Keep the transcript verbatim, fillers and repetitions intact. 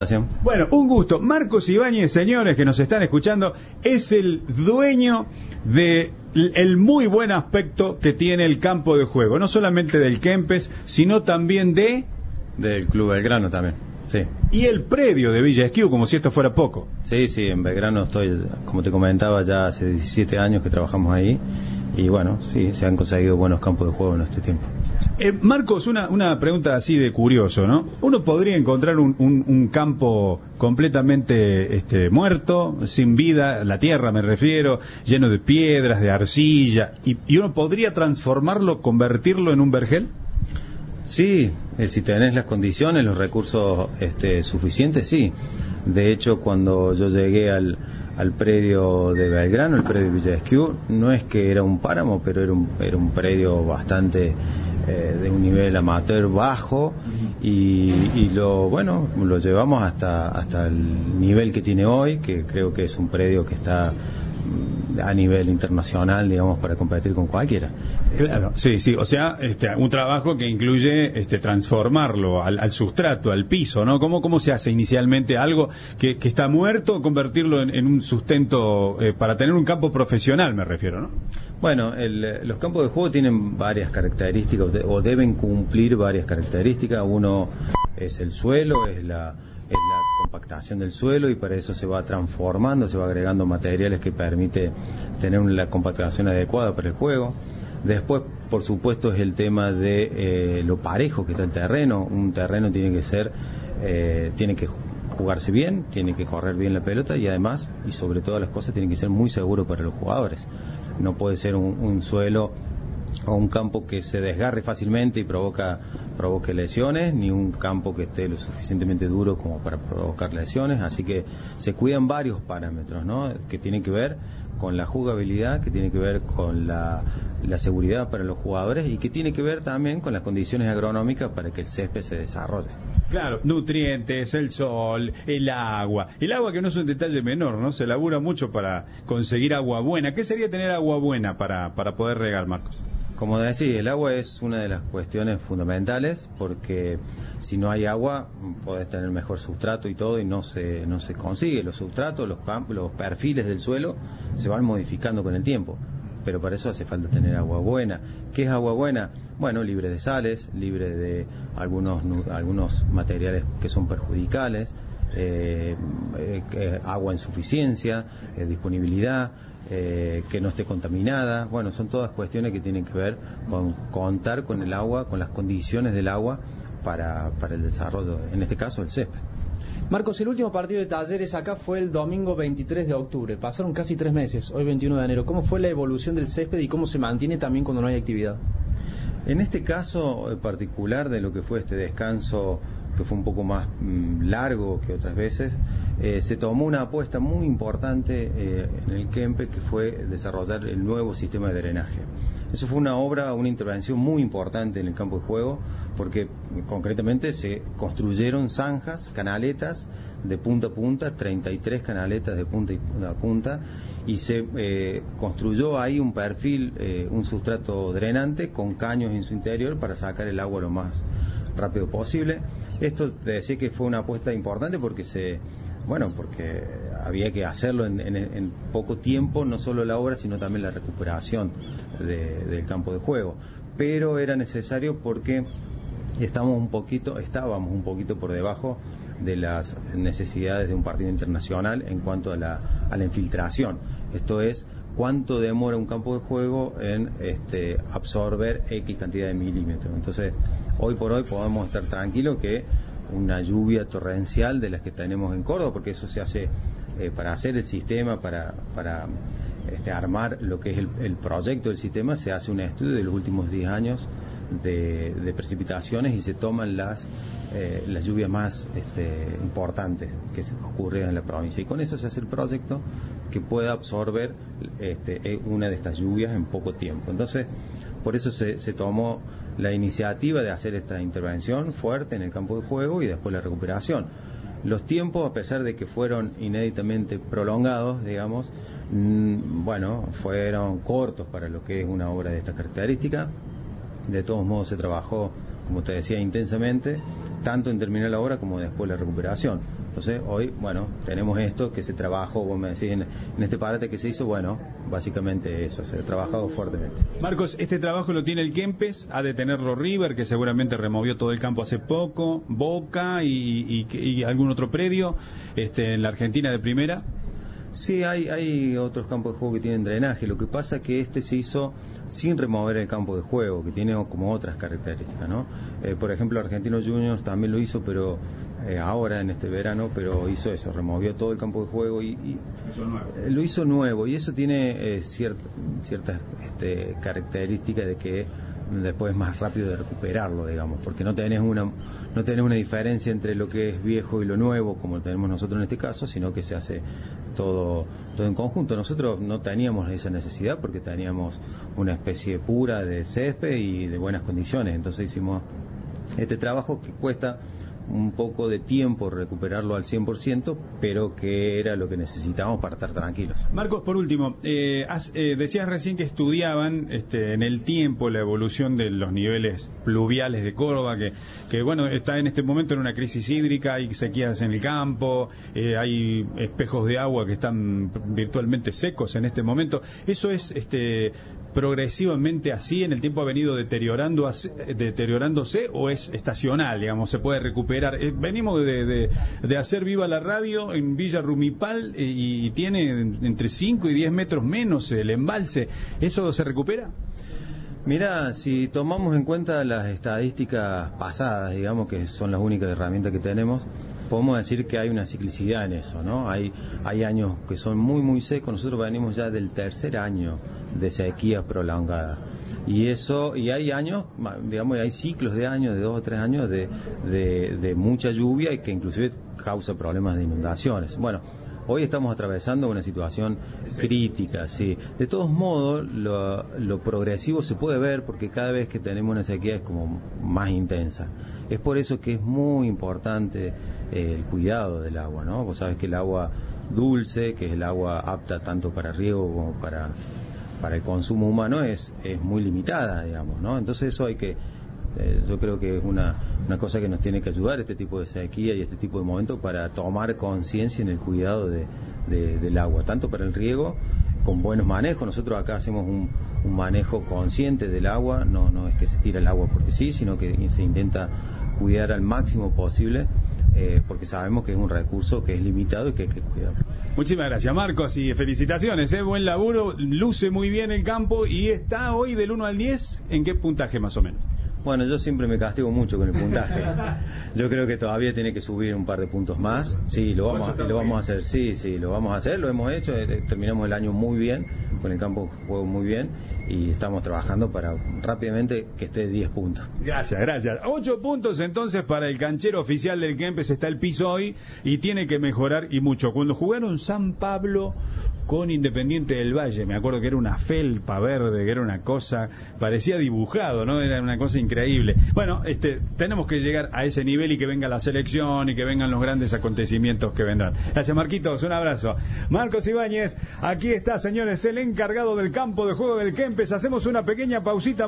Bueno, un gusto. Marcos Ibáñez, señores que nos están escuchando, es el dueño de el muy buen aspecto que tiene el campo de juego, no solamente del Kempes, sino también de... del Club Belgrano también, sí. Y el predio de Villa Esquiú, como si esto fuera poco. Sí, sí, en Belgrano estoy, como te comentaba, ya hace diecisiete años que trabajamos ahí. Y bueno, sí, se han conseguido buenos campos de juego en este tiempo. Eh, Marcos, una, una pregunta así de curioso, ¿no? Uno podría encontrar un, un, un campo completamente este, muerto, sin vida, la tierra me refiero, lleno de piedras, de arcilla, y, y uno podría transformarlo, convertirlo en un vergel. Sí, eh, si tenés las condiciones, los recursos este, suficientes, sí. De hecho, cuando yo llegué al, al predio de Belgrano, el predio de Villa Esquiú, no es que era un páramo, pero era un, era un predio bastante eh, de un nivel amateur bajo, y, y lo bueno lo llevamos hasta hasta el nivel que tiene hoy, que creo que es un predio que está a nivel internacional, digamos, para competir con cualquiera. Claro, sí, sí, o sea, este, un trabajo que incluye este, transformarlo al, al sustrato, al piso, ¿no? ¿Cómo, cómo se hace inicialmente algo que, que está muerto, convertirlo en, en un sustento eh, para tener un campo profesional, me refiero, ¿no? Bueno, el, los campos de juego tienen varias características, o deben cumplir varias características. Uno es el suelo, es la... es la compactación del suelo, y para eso se va transformando, se va agregando materiales que permite tener una compactación adecuada para el juego. Después, por supuesto, es el tema de eh, lo parejo que está el terreno. Un terreno tiene que ser, eh, tiene que jugarse bien, tiene que correr bien la pelota, y además, y sobre todas las cosas, tiene que ser muy seguro para los jugadores. No puede ser un, un suelo o un campo que se desgarre fácilmente y provoca provoque lesiones, ni un campo que esté lo suficientemente duro como para provocar lesiones. Así que se cuidan varios parámetros, ¿no? Que tienen que ver con la jugabilidad, que tiene que ver con la, la seguridad para los jugadores, y que tiene que ver también con las condiciones agronómicas para que el césped se desarrolle. Claro, nutrientes, el sol, el agua. El agua, que no es un detalle menor, ¿no? Se labura mucho para conseguir agua buena. ¿Qué sería tener agua buena para, para poder regar, Marcos? Como decía, el agua es una de las cuestiones fundamentales, porque si no hay agua podés tener mejor sustrato y todo, y no se no se consigue. Los sustratos, los campos, los perfiles del suelo se van modificando con el tiempo, pero para eso hace falta tener agua buena. ¿Qué es agua buena? Bueno, libre de sales, libre de algunos algunos materiales que son perjudicales, eh, eh, agua en suficiencia, eh, disponibilidad, Eh, que no esté contaminada. Bueno, son todas cuestiones que tienen que ver con contar con el agua, con las condiciones del agua para, para el desarrollo, en este caso el césped. Marcos, el último partido de Talleres acá fue el domingo veintitrés de octubre, pasaron casi tres meses, hoy veintiuno de enero. ¿Cómo fue la evolución del césped y cómo se mantiene también cuando no hay actividad? En este caso en particular, de lo que fue este descanso, que fue un poco más mmm, largo que otras veces, eh, se tomó una apuesta muy importante eh, en el Kempes, que fue desarrollar el nuevo sistema de drenaje. Eso fue una obra, una intervención muy importante en el campo de juego, porque concretamente se construyeron zanjas, canaletas de punta a punta, treinta y tres canaletas de punta a punta, y se eh, construyó ahí un perfil, eh, un sustrato drenante con caños en su interior para sacar el agua lo más rápido posible. Esto te decía que fue una apuesta importante porque se bueno porque había que hacerlo en, en, en poco tiempo, no solo la obra sino también la recuperación de, del campo de juego, pero era necesario porque estamos un poquito estábamos un poquito por debajo de las necesidades de un partido internacional en cuanto a la, a la infiltración. Esto es, cuánto demora un campo de juego en este, absorber X cantidad de milímetros. Entonces, hoy por hoy podemos estar tranquilos que una lluvia torrencial de las que tenemos en Córdoba, porque eso se hace eh, para hacer el sistema, para, para este, armar lo que es el, el proyecto del sistema, se hace un estudio de los últimos diez años de, de precipitaciones, y se toman las eh, las lluvias más este, importantes que se ocurrieron en la provincia, y con eso se hace el proyecto que pueda absorber este, una de estas lluvias en poco tiempo. Entonces, por eso se, se tomó la iniciativa de hacer esta intervención fuerte en el campo de juego y después la recuperación. Los tiempos, a pesar de que fueron inéditamente prolongados, digamos, mmm, bueno, fueron cortos para lo que es una obra de esta característica. De todos modos se trabajó, como te decía, intensamente, tanto en terminar la obra como después la recuperación. Entonces hoy, bueno, tenemos esto que se trabajó, vos me decís, en, en este parate que se hizo, bueno, básicamente eso, se ha trabajado fuertemente. Marcos, este trabajo lo tiene el Kempes, ha de tenerlo River, que seguramente removió todo el campo hace poco, Boca y, y, y algún otro predio este, en la Argentina de primera. Sí, hay, hay otros campos de juego que tienen drenaje. Lo que pasa es que este se hizo sin remover el campo de juego, que tiene como otras características, ¿no? Eh, por ejemplo, Argentinos Juniors también lo hizo, pero eh, ahora en este verano, pero hizo eso, removió todo el campo de juego y, y eh, lo hizo nuevo. Y eso tiene eh, ciert, ciertas este, características de que después es más rápido de recuperarlo, digamos, porque no tenés una no tenés una diferencia entre lo que es viejo y lo nuevo, como lo tenemos nosotros en este caso, sino que se hace todo todo en conjunto. Nosotros no teníamos esa necesidad porque teníamos una especie pura de césped y de buenas condiciones, entonces hicimos este trabajo que cuesta un poco de tiempo recuperarlo al cien por ciento, pero que era lo que necesitábamos para estar tranquilos. Marcos, por último, eh, has, eh, decías recién que estudiaban este, en el tiempo la evolución de los niveles pluviales de Córdoba, que, que bueno, está en este momento en una crisis hídrica, hay sequías en el campo, eh, hay espejos de agua que están virtualmente secos en este momento. ¿Eso es este, progresivamente así, en el tiempo ha venido deteriorando, deteriorándose o es estacional, digamos, se puede recuperar? Venimos de, de, de hacer Viva la Radio en Villa Rumipal eh, y tiene entre cinco y diez metros menos el embalse. ¿Eso se recupera? Mira, si tomamos en cuenta las estadísticas pasadas, digamos que son las únicas herramientas que tenemos, podemos decir que hay una ciclicidad en eso, ¿no? Hay, hay años que son muy, muy secos. Nosotros venimos ya del tercer año de sequía prolongada. Y eso, y hay años, digamos, hay ciclos de años, de dos o tres años de, de, de mucha lluvia y que inclusive causa problemas de inundaciones. Bueno, hoy estamos atravesando una situación crítica, sí. De todos modos, lo, lo progresivo se puede ver porque cada vez que tenemos una sequía es como más intensa. Es por eso que es muy importante eh, el cuidado del agua, ¿no? Vos sabés que el agua dulce, que es el agua apta tanto para riego como para... para el consumo humano es, es muy limitada, digamos, ¿no? Entonces eso hay que, eh, yo creo que es una, una cosa que nos tiene que ayudar este tipo de sequía y este tipo de momentos para tomar conciencia en el cuidado de, de, del agua, tanto para el riego, con buenos manejos. Nosotros acá hacemos un, un manejo consciente del agua, no, no es que se tira el agua porque sí, sino que se intenta cuidar al máximo posible, eh, porque sabemos que es un recurso que es limitado y que hay que cuidarlo. Muchísimas gracias, Marcos, y felicitaciones, ¿eh? Buen laburo, luce muy bien el campo y está hoy del uno al diez, ¿en qué puntaje más o menos? Bueno, yo siempre me castigo mucho con el puntaje. Yo creo que todavía tiene que subir un par de puntos más. Sí, lo vamos, a, lo vamos a hacer, sí, sí, lo vamos a hacer, lo hemos hecho, terminamos el año muy bien, con el campo de juego muy bien, y estamos trabajando para rápidamente que esté diez puntos. Gracias, gracias. ocho puntos entonces para el canchero oficial del Kempes, está el piso hoy y tiene que mejorar y mucho. Cuando jugaron San Pablo con Independiente del Valle, me acuerdo que era una felpa verde, que era una cosa, parecía dibujado, ¿no? Era una cosa increíble. Bueno, este, tenemos que llegar a ese nivel y que venga la selección y que vengan los grandes acontecimientos que vendrán. Gracias, Marquitos, un abrazo. Marcos Ibáñez, aquí está, señores, el encargado del campo de juego del Kempes. Hacemos una pequeña pausita.